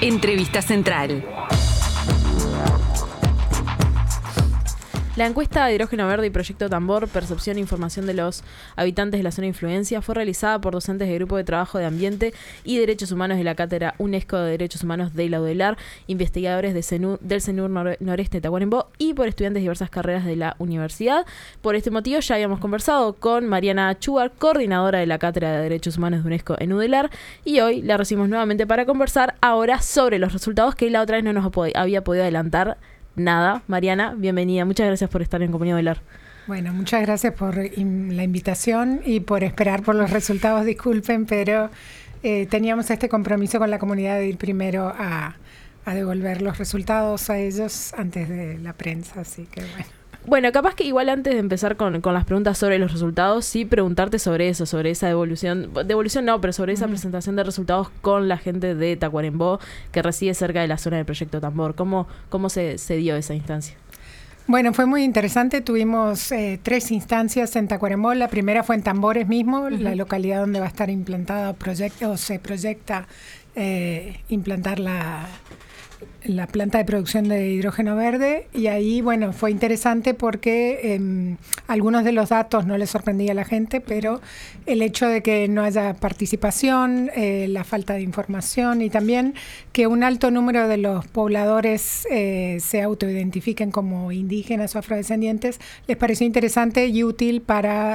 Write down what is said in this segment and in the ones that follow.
Entrevista Central. La encuesta de Hidrógeno Verde y Proyecto Tambor, percepción e información de los habitantes de la zona de influencia, fue realizada por docentes del Grupo de Trabajo de Ambiente y Derechos Humanos de la Cátedra UNESCO de Derechos Humanos de la UDELAR, investigadores del CENUR Noreste de Tacuarembó y por estudiantes de diversas carreras de la universidad. Por este motivo ya habíamos conversado con Mariana Chugar, coordinadora de la Cátedra de Derechos Humanos de UNESCO en UDELAR, y hoy la recibimos nuevamente para conversar ahora sobre los resultados que la otra vez no nos había podido adelantar nada. Mariana, bienvenida. Muchas gracias por estar en compañía de UDELAR. Bueno, muchas gracias por la invitación y por esperar por los resultados. Disculpen, pero teníamos este compromiso con la comunidad de ir primero a devolver los resultados a ellos antes de la prensa, así que bueno. Bueno, capaz que igual antes de empezar con las preguntas sobre los resultados, sí preguntarte sobre eso, sobre esa devolución no, pero sobre esa presentación de resultados con la gente de Tacuarembó que reside cerca de la zona del Proyecto Tambor. ¿Cómo se dio esa instancia? Bueno, fue muy interesante. Tuvimos 3 instancias en Tacuarembó. La primera fue en Tambores mismo, la localidad donde va a estar implantada se proyecta implantar la planta de producción de hidrógeno verde, y ahí, bueno, fue interesante porque algunos de los datos no les sorprendía a la gente, pero el hecho de que no haya participación, la falta de información y también que un alto número de los pobladores se autoidentifiquen como indígenas o afrodescendientes, les pareció interesante y útil para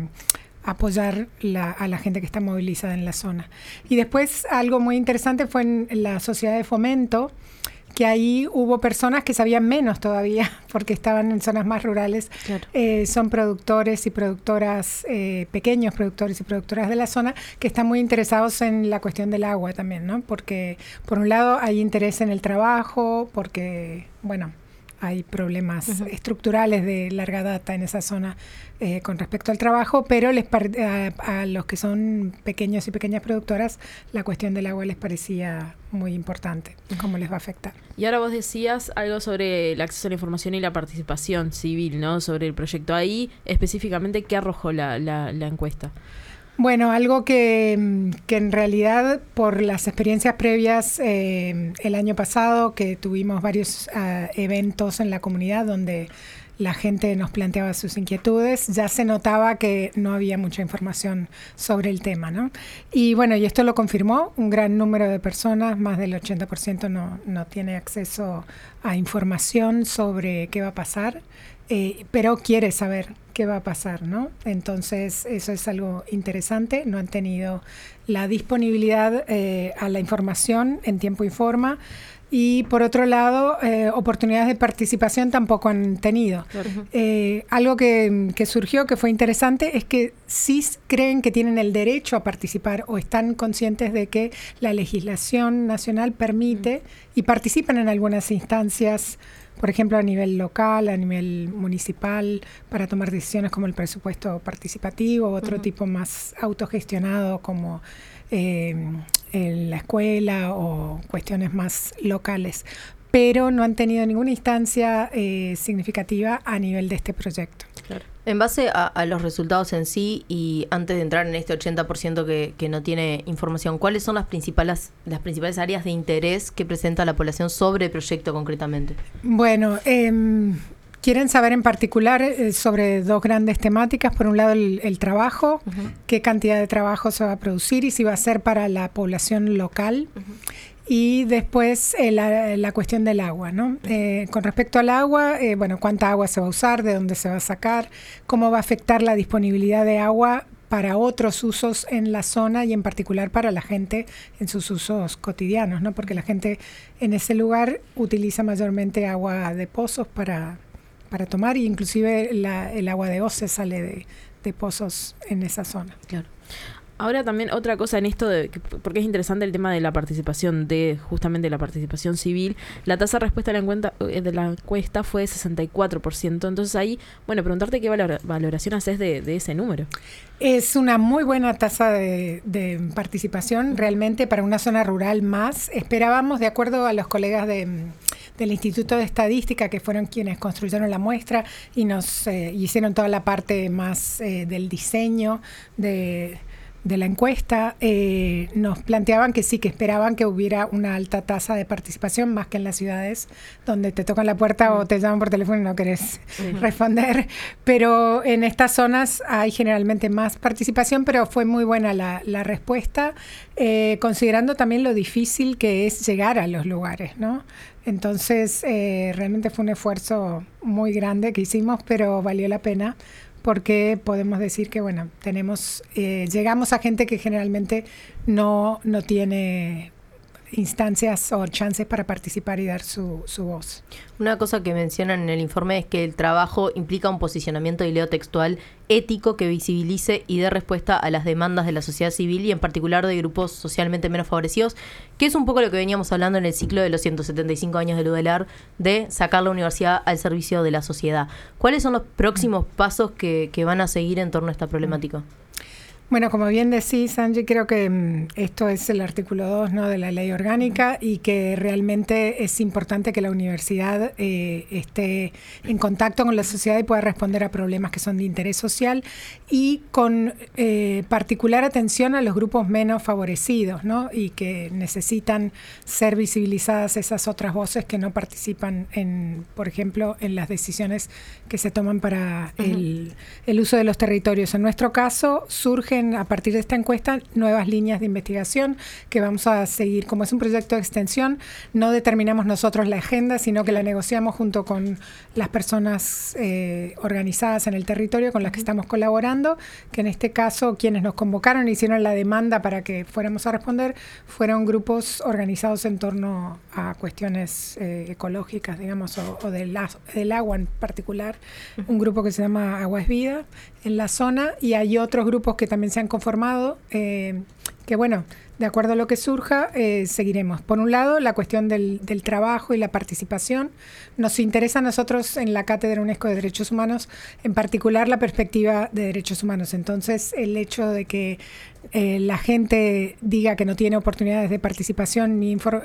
apoyar a la gente que está movilizada en la zona. Y después algo muy interesante fue en la sociedad de fomento, que ahí hubo personas que sabían menos todavía porque estaban en zonas más rurales. Claro. Son productores y productoras, pequeños productores y productoras de la zona que están muy interesados en la cuestión del agua también, ¿no? Porque por un lado hay interés en el trabajo, porque, bueno, hay problemas estructurales de larga data en esa zona con respecto al trabajo, pero a los que son pequeños y pequeñas productoras, la cuestión del agua les parecía muy importante, cómo les va a afectar. Y ahora vos decías algo sobre el acceso a la información y la participación civil, ¿no? Sobre el proyecto. Ahí, específicamente, ¿qué arrojó la encuesta? Bueno, algo que en realidad por las experiencias previas el año pasado, que tuvimos varios eventos en la comunidad donde la gente nos planteaba sus inquietudes, ya se notaba que no había mucha información sobre el tema, ¿no? Y bueno, y esto lo confirmó, un gran número de personas, más del 80% no tiene acceso a información sobre qué va a pasar, pero quiere saber qué va a pasar, ¿no? Entonces, eso es algo interesante. No han tenido la disponibilidad a la información en tiempo y forma. Y por otro lado, oportunidades de participación tampoco han tenido. Claro. Algo que surgió, que fue interesante, es que sí creen que tienen el derecho a participar o están conscientes de que la legislación nacional permite y participan en algunas instancias, por ejemplo, a nivel local, a nivel municipal, para tomar decisiones como el presupuesto participativo, otro tipo más autogestionado como en la escuela o cuestiones más locales, pero no han tenido ninguna instancia significativa a nivel de este proyecto. Claro. En base a los resultados en sí, y antes de entrar en este 80% que no tiene información, ¿cuáles son las principales áreas de interés que presenta la población sobre el proyecto concretamente? Bueno, quieren saber en particular sobre 2 grandes temáticas. Por un lado, el trabajo, qué cantidad de trabajo se va a producir y si va a ser para la población local. Y después la cuestión del agua, ¿no? Con respecto al agua, bueno, cuánta agua se va a usar, de dónde se va a sacar, cómo va a afectar la disponibilidad de agua para otros usos en la zona y en particular para la gente en sus usos cotidianos, ¿no? Porque la gente en ese lugar utiliza mayormente agua de pozos para tomar, e inclusive el agua de OCE sale de pozos en esa zona. Claro. Ahora también otra cosa en esto, porque es interesante el tema de la participación, justamente la participación civil. La tasa de respuesta de la encuesta fue de 64%. Entonces ahí, bueno, preguntarte qué valoración haces de ese número. Es una muy buena tasa de participación, realmente para una zona rural más. Esperábamos, de acuerdo a los colegas del Instituto de Estadística, que fueron quienes construyeron la muestra y nos hicieron toda la parte más del diseño, la encuesta, nos planteaban que sí, que esperaban que hubiera una alta tasa de participación, más que en las ciudades donde te tocan la puerta o te llaman por teléfono y no querés responder. Pero en estas zonas hay generalmente más participación, pero fue muy buena la respuesta, considerando también lo difícil que es llegar a los lugares, ¿no? Entonces, realmente fue un esfuerzo muy grande que hicimos, pero valió la pena, porque podemos decir que, bueno, llegamos a gente que generalmente no tiene instancias o chances para participar y dar su voz. Una cosa que mencionan en el informe es que el trabajo implica un posicionamiento, y leo textual, ético que visibilice y dé respuesta a las demandas de la sociedad civil y en particular de grupos socialmente menos favorecidos, que es un poco lo que veníamos hablando en el ciclo de los 175 años del UDELAR, de sacar la universidad al servicio de la sociedad. ¿Cuáles son los próximos pasos que van a seguir en torno a esta problemática? Bueno, como bien decís, Angie, creo que esto es el artículo 2, ¿no?, de la ley orgánica, y que realmente es importante que la universidad esté en contacto con la sociedad y pueda responder a problemas que son de interés social, y con particular atención a los grupos menos favorecidos, ¿no?, y que necesitan ser visibilizadas esas otras voces que no participan por ejemplo, en las decisiones que se toman para el uso de los territorios. En nuestro caso, surgen a partir de esta encuesta nuevas líneas de investigación que vamos a seguir. Como es un proyecto de extensión, no determinamos nosotros la agenda, sino que la negociamos junto con las personas organizadas en el territorio con las que estamos colaborando, que en este caso quienes nos convocaron y hicieron la demanda para que fuéramos a responder fueron grupos organizados en torno a cuestiones ecológicas, digamos, o del agua en particular. Un grupo que se llama Agua es Vida en la zona, y hay otros grupos que también se han conformado, que bueno, de acuerdo a lo que surja, seguiremos. Por un lado, la cuestión del trabajo y la participación. Nos interesa a nosotros en la Cátedra UNESCO de Derechos Humanos, en particular la perspectiva de derechos humanos. Entonces, el hecho de que la gente diga que no tiene oportunidades de participación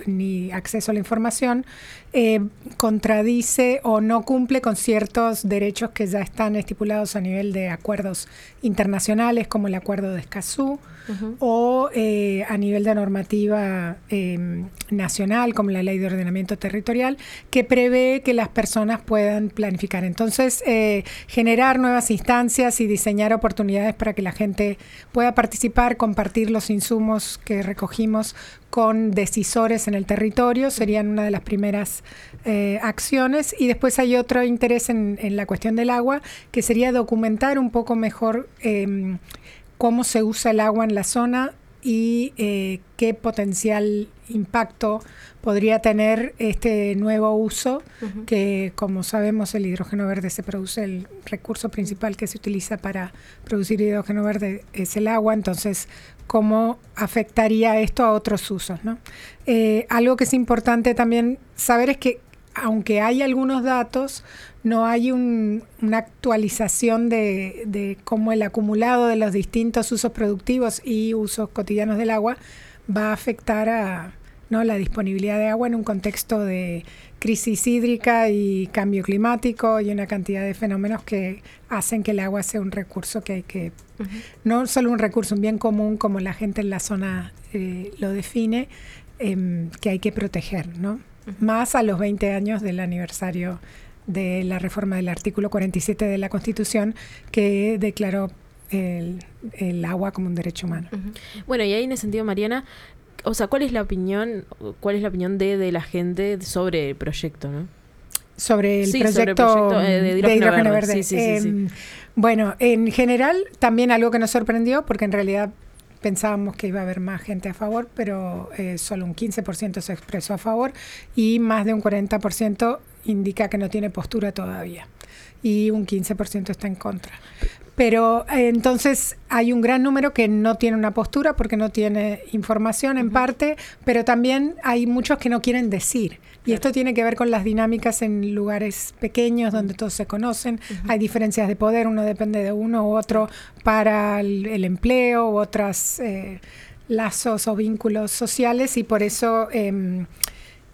ni acceso a la información, contradice o no cumple con ciertos derechos que ya están estipulados a nivel de acuerdos internacionales, como el Acuerdo de Escazú, o a nivel de normativa nacional, como la Ley de Ordenamiento Territorial, que prevé que las personas puedan planificar. Entonces, generar nuevas instancias y diseñar oportunidades para que la gente pueda participar, compartir los insumos que recogimos con decisores en el territorio, serían una de las primeras acciones. Y después hay otro interés en la cuestión del agua, que sería documentar un poco mejor cómo se usa el agua en la zona y qué potencial impacto podría tener este nuevo uso, que, como sabemos, el hidrógeno verde se produce, el recurso principal que se utiliza para producir hidrógeno verde es el agua. Entonces, ¿cómo afectaría esto a otros usos, ¿no? Algo que es importante también saber es que, aunque hay algunos datos, no hay una actualización de cómo el acumulado de los distintos usos productivos y usos cotidianos del agua va a afectar a la disponibilidad de agua en un contexto de crisis hídrica y cambio climático y una cantidad de fenómenos que hacen que el agua sea un recurso que hay que, no solo un recurso, un bien común como la gente en la zona lo define, que hay que proteger, ¿no? Más a los 20 años del aniversario de la reforma del artículo 47 de la Constitución, que declaró el agua como un derecho humano. Bueno, y ahí en ese sentido, Mariana, o sea, ¿cuál es la opinión de la gente sobre el proyecto, ¿no? Sobre el proyecto de hidrógeno verde. Sí. Bueno, en general, también algo que nos sorprendió, porque en realidad pensábamos que iba a haber más gente a favor, pero solo un 15% se expresó a favor y más de un 40% indica que no tiene postura todavía y un 15% está en contra. Pero entonces hay un gran número que no tiene una postura porque no tiene información en parte, pero también hay muchos que no quieren decir. Y esto tiene que ver con las dinámicas en lugares pequeños donde todos se conocen. Hay diferencias de poder, uno depende de uno u otro para el empleo u otros lazos o vínculos sociales, y por eso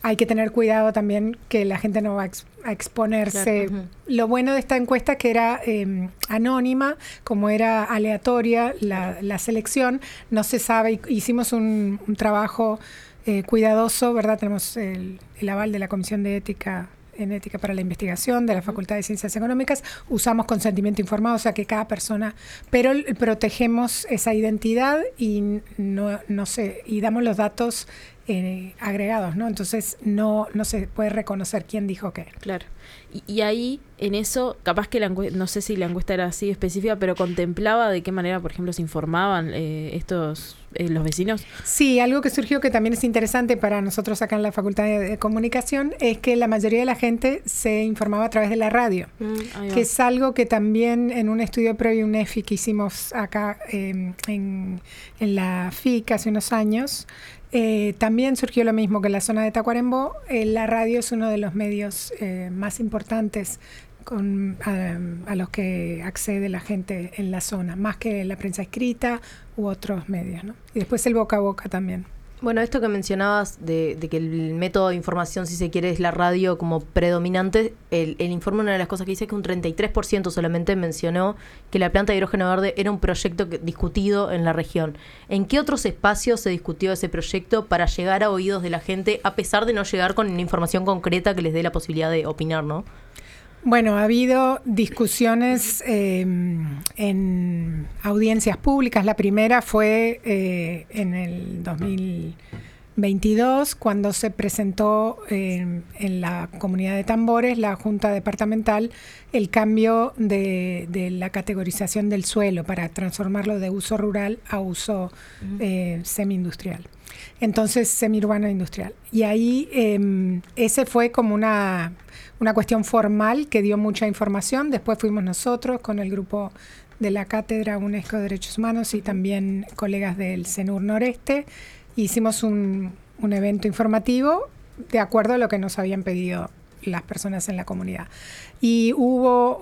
hay que tener cuidado también que la gente no va a exponerse. Claro. Lo bueno de esta encuesta es que era anónima, como era aleatoria la selección, no se sabe, hicimos un trabajo cuidadoso, ¿verdad? Tenemos el aval de la Comisión de Ética en Ética para la Investigación de la Facultad de Ciencias Económicas, usamos consentimiento informado, o sea que cada persona, pero protegemos esa identidad y no sé, y damos los datos agregados, ¿no? Entonces no se puede reconocer quién dijo qué. Claro. Y ahí, en eso, capaz que no sé si la encuesta era así específica, pero contemplaba de qué manera, por ejemplo, se informaban los vecinos. Sí, algo que surgió que también es interesante para nosotros acá en la Facultad de Comunicación es que la mayoría de la gente se informaba a través de la radio, que es algo que también en un estudio previo, un EFI que hicimos acá en la FIC hace unos años, también surgió lo mismo que en la zona de Tacuarembó. La radio es uno de los medios más importantes a los que accede la gente en la zona, más que la prensa escrita u otros medios, ¿no? Y después el boca a boca también. Bueno, esto que mencionabas de que el método de información, si se quiere, es la radio como predominante, el informe, una de las cosas que dice es que un 33% solamente mencionó que la planta de hidrógeno verde era un proyecto discutido en la región. ¿En qué otros espacios se discutió ese proyecto para llegar a oídos de la gente, a pesar de no llegar con una información concreta que les dé la posibilidad de opinar, ¿no? Bueno, ha habido discusiones en audiencias públicas. La primera fue en el 2022, cuando se presentó en la comunidad de Tambores, la Junta Departamental, el cambio de la categorización del suelo para transformarlo de uso rural a uso semi-industrial. Entonces, semi-urbano e industrial. Y ahí ese fue como una cuestión formal que dio mucha información. Después fuimos nosotros con el grupo de la Cátedra UNESCO de Derechos Humanos y también colegas del CENUR Noreste. Hicimos un evento informativo de acuerdo a lo que nos habían pedido las personas en la comunidad. Y hubo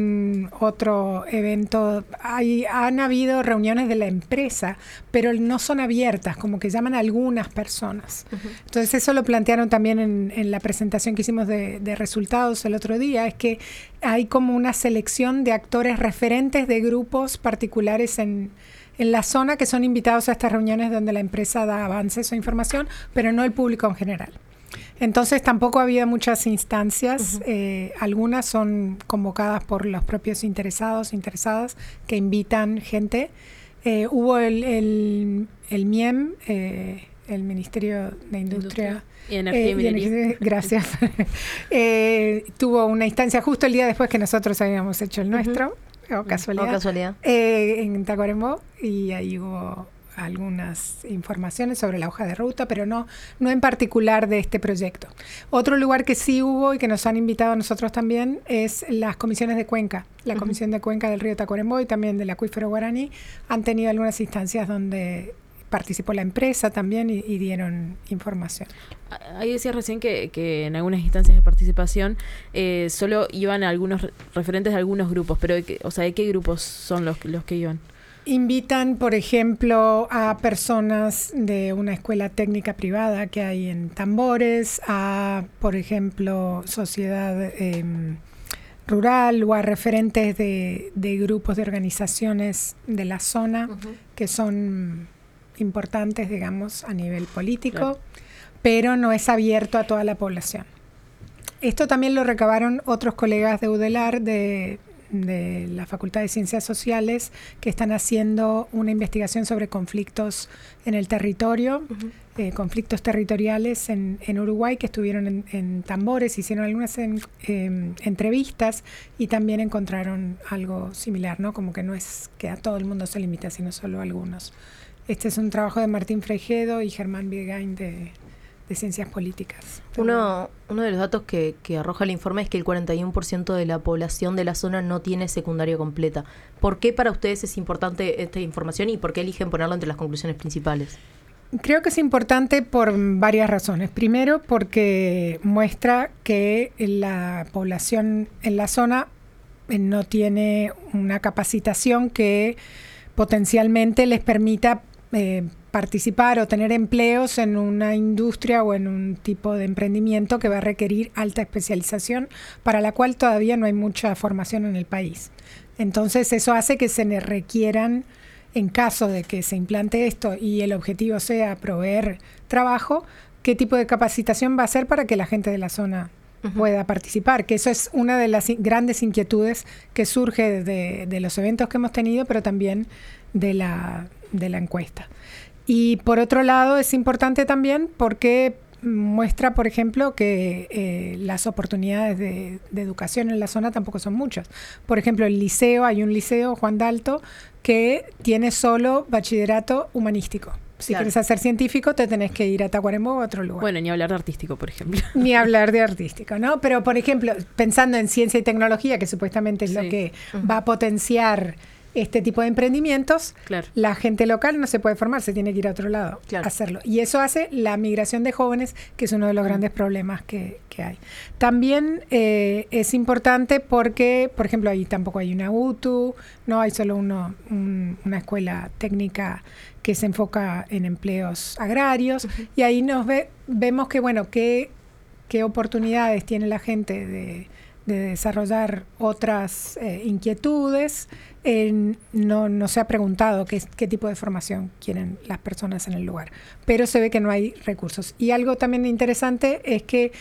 otro evento, han habido reuniones de la empresa, pero no son abiertas, como que llaman a algunas personas. Entonces eso lo plantearon también en la presentación que hicimos de resultados el otro día, es que hay como una selección de actores referentes de grupos particulares en la zona que son invitados a estas reuniones donde la empresa da avances o información, pero no el público en general. Entonces tampoco había muchas instancias, algunas son convocadas por los propios interesadas que invitan gente. Hubo el MIEM, el Ministerio de Industria y Energía y Minería. Gracias. Tuvo una instancia justo el día después que nosotros habíamos hecho el nuestro, o casualidad. En Tacuarembó, y ahí hubo algunas informaciones sobre la hoja de ruta, pero no en particular de este proyecto. Otro lugar que sí hubo y que nos han invitado a nosotros también es las comisiones de cuenca. La Comisión de Cuenca del río Tacuarembó y también del acuífero Guaraní han tenido algunas instancias donde participó la empresa también y dieron información. Ahí decías recién que en algunas instancias de participación solo iban algunos referentes de algunos grupos, pero ¿de qué grupos son los que iban? Invitan, por ejemplo, a personas de una escuela técnica privada que hay en Tambores, a, por ejemplo, sociedad rural o a referentes de grupos de organizaciones de la zona que son importantes, digamos, a nivel político, claro, pero no es abierto a toda la población. Esto también lo recabaron otros colegas de UDELAR de la Facultad de Ciencias Sociales que están haciendo una investigación sobre conflictos en el territorio, conflictos territoriales en Uruguay, que estuvieron en Tambores, hicieron algunas entrevistas y también encontraron algo similar, ¿no? Como que no es que a todo el mundo se limita, sino solo a algunos. Este es un trabajo de Martín Freijedo y Germán Birgain de Ciencias Políticas. Uno de los datos que arroja el informe es que el 41% de la población de la zona no tiene secundaria completa. ¿Por qué para ustedes es importante esta información y por qué eligen ponerlo entre las conclusiones principales? Creo que es importante por varias razones. Primero, porque muestra que la población en la zona no tiene una capacitación que potencialmente les permita participar o tener empleos en una industria o en un tipo de emprendimiento que va a requerir alta especialización, para la cual todavía no hay mucha formación en el país. Entonces eso hace que se requieran, en caso de que se implante esto y el objetivo sea proveer trabajo, qué tipo de capacitación va a ser para que la gente de la zona pueda participar, que eso es una de las grandes inquietudes que surge de los eventos que hemos tenido, pero también de la encuesta. Y por otro lado es importante también porque muestra, por ejemplo, que las oportunidades de educación en la zona tampoco son muchas. Por ejemplo, hay un liceo, Juan Dalto, que tiene solo bachillerato humanístico. Si quieres hacer científico, te tenés que ir a Tacuarembó o a otro lugar. Bueno, ni hablar de artístico, por ejemplo. Ni hablar de artístico, ¿no? Pero, por ejemplo, pensando en ciencia y tecnología, que supuestamente es lo que va a potenciar este tipo de emprendimientos, la gente local no se puede formar, se tiene que ir a otro lado a hacerlo. Y eso hace la migración de jóvenes, que es uno de los grandes problemas que hay. También es importante porque, por ejemplo, ahí tampoco hay una UTU, no hay solo una escuela técnica que se enfoca en empleos agrarios, y ahí vemos que, bueno, qué oportunidades tiene la gente de desarrollar otras inquietudes. No se ha preguntado qué tipo de formación quieren las personas en el lugar, pero se ve que no hay recursos. Y algo también interesante es que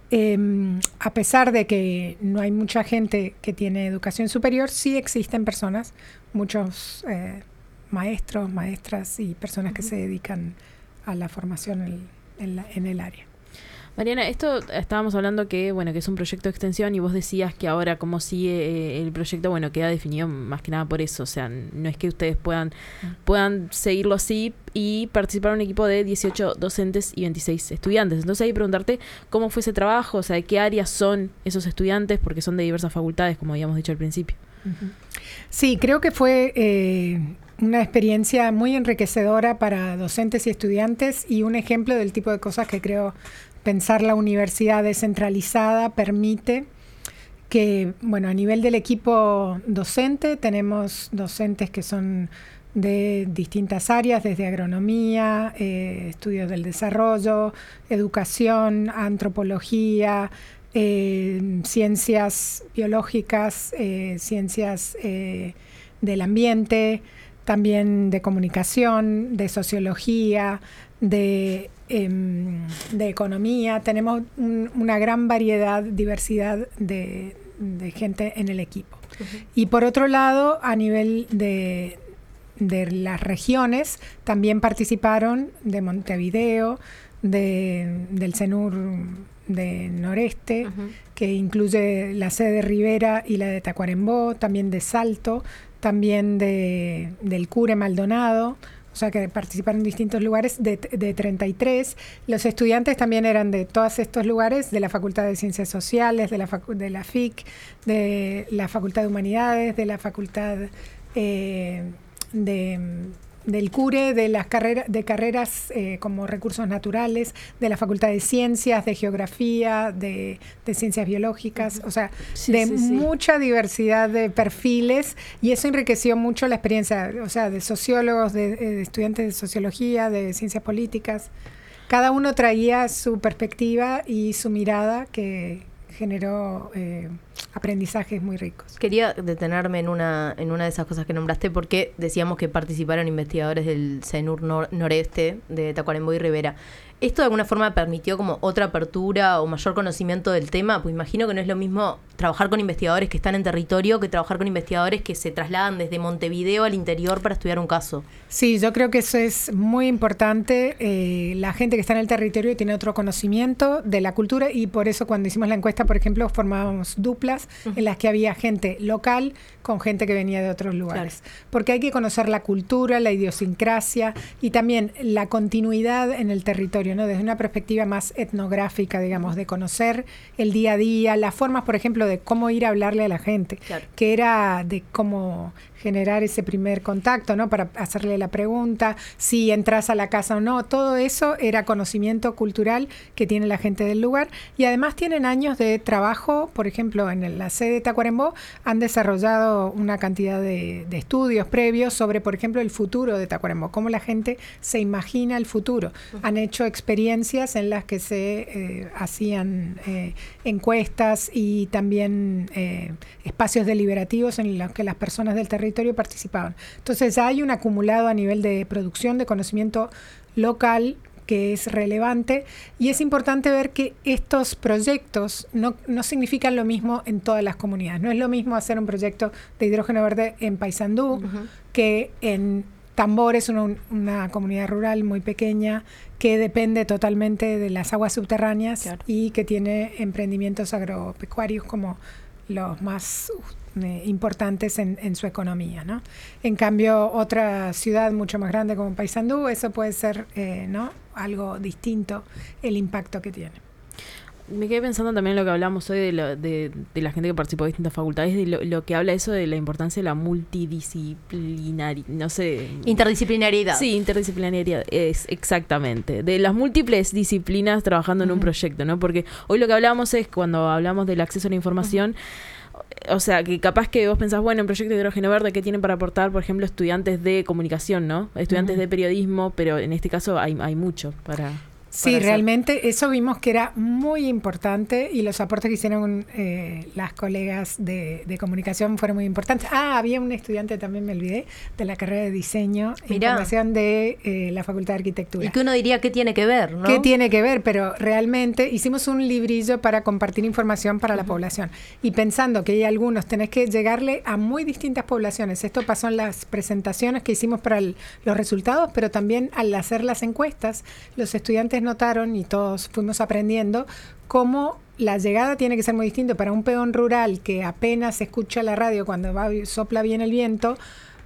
a pesar de que no hay mucha gente que tiene educación superior, sí existen personas, muchos maestros, maestras y personas que se dedican a la formación en el área. Mariana, esto estábamos hablando que es un proyecto de extensión, y vos decías que ahora cómo sigue el proyecto, queda definido más que nada por eso. O sea, no es que ustedes puedan seguirlo así y participar en un equipo de 18 docentes y 26 estudiantes. Entonces ahí preguntarte cómo fue ese trabajo, o sea, de qué áreas son esos estudiantes, porque son de diversas facultades, como habíamos dicho al principio. Sí, creo que fue una experiencia muy enriquecedora para docentes y estudiantes, y un ejemplo del tipo de cosas que creo pensar la universidad descentralizada permite. Que, a nivel del equipo docente, tenemos docentes que son de distintas áreas, desde agronomía, estudios del desarrollo, educación, antropología, ciencias biológicas, ciencias del ambiente, también de comunicación, de sociología, de economía. Tenemos una gran diversidad de gente en el equipo. Y por otro lado, a nivel de las regiones, también participaron de Montevideo, del CENUR de Noreste, que incluye la sede de Rivera y la de Tacuarembó, también de Salto, también del CURE Maldonado. O sea, que participaron en distintos lugares, de 33. Los estudiantes también eran de todos estos lugares, de la Facultad de Ciencias Sociales, de la FIC, de la Facultad de Humanidades, de la Facultad del CURE, de las carreras como Recursos Naturales, de la Facultad de Ciencias, de Geografía, de Ciencias Biológicas, o sea, mucha diversidad de perfiles, y eso enriqueció mucho la experiencia, o sea, de sociólogos, de estudiantes de sociología, de ciencias políticas. Cada uno traía su perspectiva y su mirada, que generó aprendizajes muy ricos. Quería detenerme en una de esas cosas que nombraste, porque decíamos que participaron investigadores del CENUR Noreste, de Tacuarembó y Rivera. ¿Esto de alguna forma permitió como otra apertura o mayor conocimiento del tema? Pues imagino que no es lo mismo trabajar con investigadores que están en territorio que trabajar con investigadores que se trasladan desde Montevideo al interior para estudiar un caso. Sí, yo creo que eso es muy importante. La gente que está en el territorio tiene otro conocimiento de la cultura, y por eso cuando hicimos la encuesta, por ejemplo, formábamos duplas en las que había gente local con gente que venía de otros lugares. Claro. Porque hay que conocer la cultura, la idiosincrasia y también la continuidad en el territorio, ¿no? Desde una perspectiva más etnográfica, digamos, de conocer el día a día, las formas, por ejemplo, de cómo ir a hablarle a la gente, claro, que era de cómo generar ese primer contacto, ¿no? Para hacerle la pregunta, si entras a la casa o no. Todo eso era conocimiento cultural que tiene la gente del lugar. Y además tienen años de trabajo, por ejemplo, en la sede de Tacuarembó han desarrollado una cantidad de estudios previos sobre, por ejemplo, el futuro de Tacuarembó, cómo la gente se imagina el futuro. Han hecho experiencias en las que se hacían encuestas y también espacios deliberativos en los que las personas del territorio participaban. Entonces ya hay un acumulado a nivel de producción de conocimiento local que es relevante, y es importante ver que estos proyectos no significan lo mismo en todas las comunidades. No es lo mismo hacer un proyecto de hidrógeno verde en Paysandú que en Tambores, una comunidad rural muy pequeña que depende totalmente de las aguas subterráneas, claro, y que tiene emprendimientos agropecuarios como los más importantes en su economía, ¿no? En cambio, otra ciudad mucho más grande como Paysandú, eso puede ser ¿no? algo distinto el impacto que tiene. Me quedé pensando también en lo que hablamos hoy de la gente que participó de distintas facultades, de lo que habla eso de la importancia de la multidisciplinaridad, no sé. Interdisciplinariedad. Sí, interdisciplinariedad, es exactamente. De las múltiples disciplinas trabajando en un proyecto, ¿no? Porque hoy lo que hablábamos es, cuando hablamos del acceso a la información, o sea, que capaz que vos pensás, bueno, en Proyecto Hidrógeno Verde, ¿qué tienen para aportar, por ejemplo, estudiantes de comunicación, ¿no? Estudiantes de periodismo, pero en este caso hay mucho para... Sí, realmente eso vimos que era muy importante, y los aportes que hicieron las colegas de comunicación fueron muy importantes. Había un estudiante, también me olvidé, de la carrera de diseño e información de la Facultad de Arquitectura. Y que uno diría, ¿qué tiene que ver? ¿No? ¿Qué tiene que ver? Pero realmente hicimos un librillo para compartir información para la población. Y pensando que hay algunos, tenés que llegarle a muy distintas poblaciones. Esto pasó en las presentaciones que hicimos para los resultados, pero también al hacer las encuestas, los estudiantes notaron, y todos fuimos aprendiendo, cómo la llegada tiene que ser muy distinta para un peón rural que apenas escucha la radio cuando sopla bien el viento,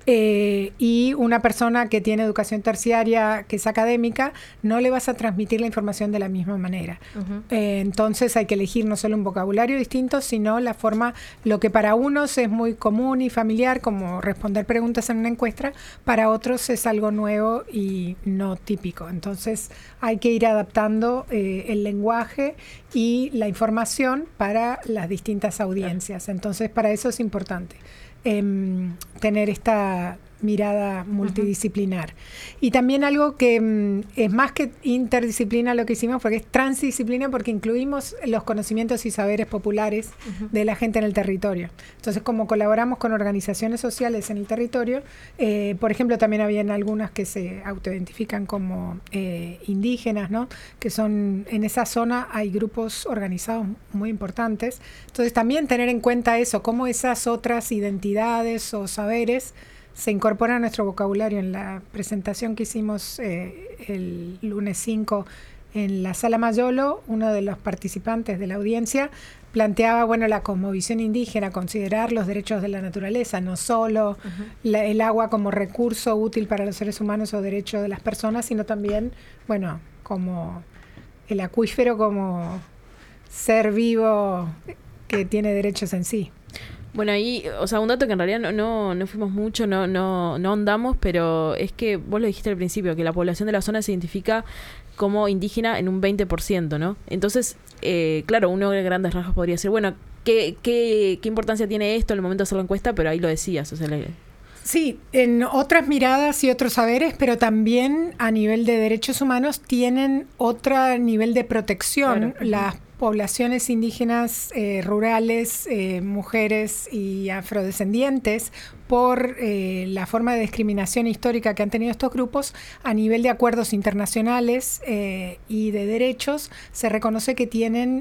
y una persona que tiene educación terciaria, que es académica, no le vas a transmitir la información de la misma manera. Entonces hay que elegir no solo un vocabulario distinto, sino la forma, lo que para unos es muy común y familiar, como responder preguntas en una encuesta, para otros es algo nuevo y no típico. Entonces hay que ir adaptando el lenguaje y la información para las distintas audiencias. Entonces para eso es importante tener esta mirada multidisciplinar. Y también algo que es más que interdisciplina lo que hicimos, porque es transdisciplina, porque incluimos los conocimientos y saberes populares de la gente en el territorio. Entonces, como colaboramos con organizaciones sociales en el territorio, por ejemplo, también habían algunas que se autoidentifican como indígenas, ¿no? Que son, en esa zona hay grupos organizados muy importantes. Entonces, también tener en cuenta eso, cómo esas otras identidades o saberes se incorpora a nuestro vocabulario. En la presentación que hicimos el lunes 5 en la Sala Mayolo, uno de los participantes de la audiencia planteaba, bueno, la cosmovisión indígena, considerar los derechos de la naturaleza, no solo el agua como recurso útil para los seres humanos o derecho de las personas, sino también, bueno, como el acuífero como ser vivo que tiene derechos en sí. Bueno, ahí, o sea, un dato que en realidad no fuimos mucho, no ahondamos, pero es que vos lo dijiste al principio, que la población de la zona se identifica como indígena en un 20%, ¿no? Entonces, claro, uno de grandes rasgos podría decir, bueno, ¿qué importancia tiene esto en el momento de hacer la encuesta? Pero ahí lo decías, o sea... Sí, en otras miradas y otros saberes, pero también a nivel de derechos humanos tienen otro nivel de protección. Claro. Las poblaciones indígenas rurales, mujeres y afrodescendientes, por la forma de discriminación histórica que han tenido estos grupos, a nivel de acuerdos internacionales y de derechos, se reconoce que tienen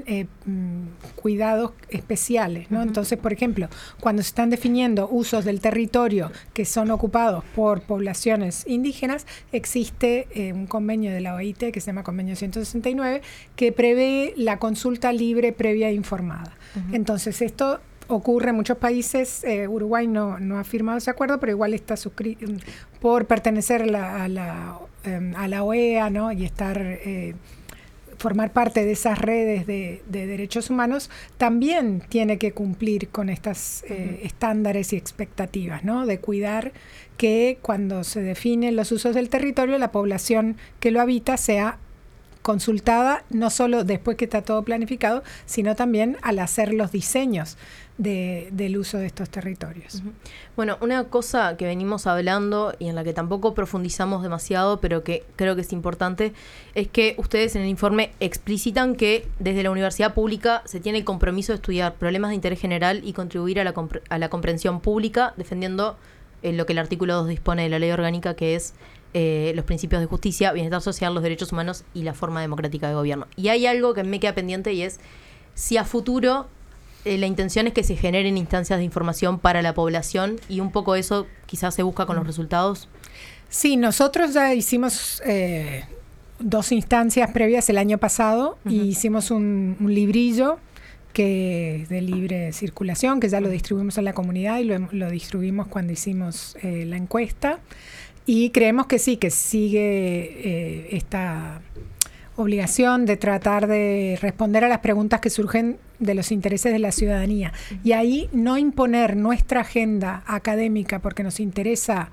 cuidados especiales, ¿no? Entonces, por ejemplo, cuando se están definiendo usos del territorio que son ocupados por poblaciones indígenas, existe un convenio de la OIT que se llama Convenio 169, que prevé la consulta libre, previa e informada. Entonces, esto ocurre en muchos países. Uruguay no ha firmado ese acuerdo, pero igual está suscrito por pertenecer a la OEA, ¿no? Y estar formar parte de esas redes de derechos humanos, también tiene que cumplir con estas estándares y expectativas, ¿no? De cuidar que cuando se definen los usos del territorio, la población que lo habita sea consultada, no solo después que está todo planificado, sino también al hacer los diseños del uso de estos territorios. Bueno, una cosa que venimos hablando y en la que tampoco profundizamos demasiado, pero que creo que es importante, es que ustedes en el informe explicitan que desde la universidad pública se tiene el compromiso de estudiar problemas de interés general y contribuir a la comprensión pública, defendiendo lo que el artículo 2 dispone de la ley orgánica, que es los principios de justicia, bienestar social, los derechos humanos y la forma democrática de gobierno. Y hay algo que me queda pendiente, y es si a futuro la intención es que se generen instancias de información para la población, y un poco eso quizás se busca con los resultados. Sí, nosotros ya hicimos 2 instancias previas el año pasado y hicimos un librillo que es de libre circulación, que ya lo distribuimos en la comunidad y lo distribuimos cuando hicimos la encuesta. Y creemos que sí, que sigue esta obligación de tratar de responder a las preguntas que surgen de los intereses de la ciudadanía. Y ahí no imponer nuestra agenda académica porque nos interesa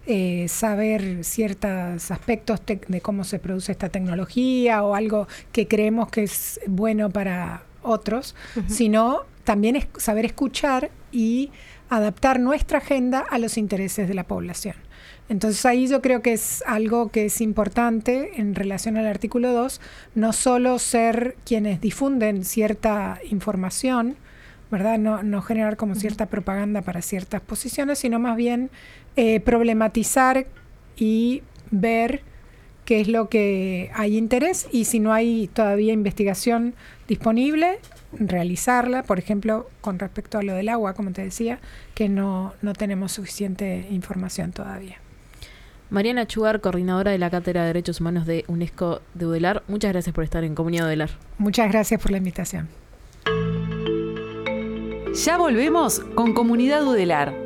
saber ciertos aspectos de cómo se produce esta tecnología o algo que creemos que es bueno para otros, sino también es saber escuchar y adaptar nuestra agenda a los intereses de la población. Entonces ahí yo creo que es algo que es importante en relación al artículo 2, no solo ser quienes difunden cierta información, ¿verdad? No generar como cierta propaganda para ciertas posiciones, sino más bien problematizar y ver qué es lo que hay interés, y si no hay todavía investigación disponible, realizarla, por ejemplo, con respecto a lo del agua, como te decía, que no tenemos suficiente información todavía. Mariana Chugar, coordinadora de la Cátedra de Derechos Humanos de UNESCO de UDELAR, muchas gracias por estar en Comunidad UDELAR. Muchas gracias por la invitación. Ya volvemos con Comunidad UDELAR.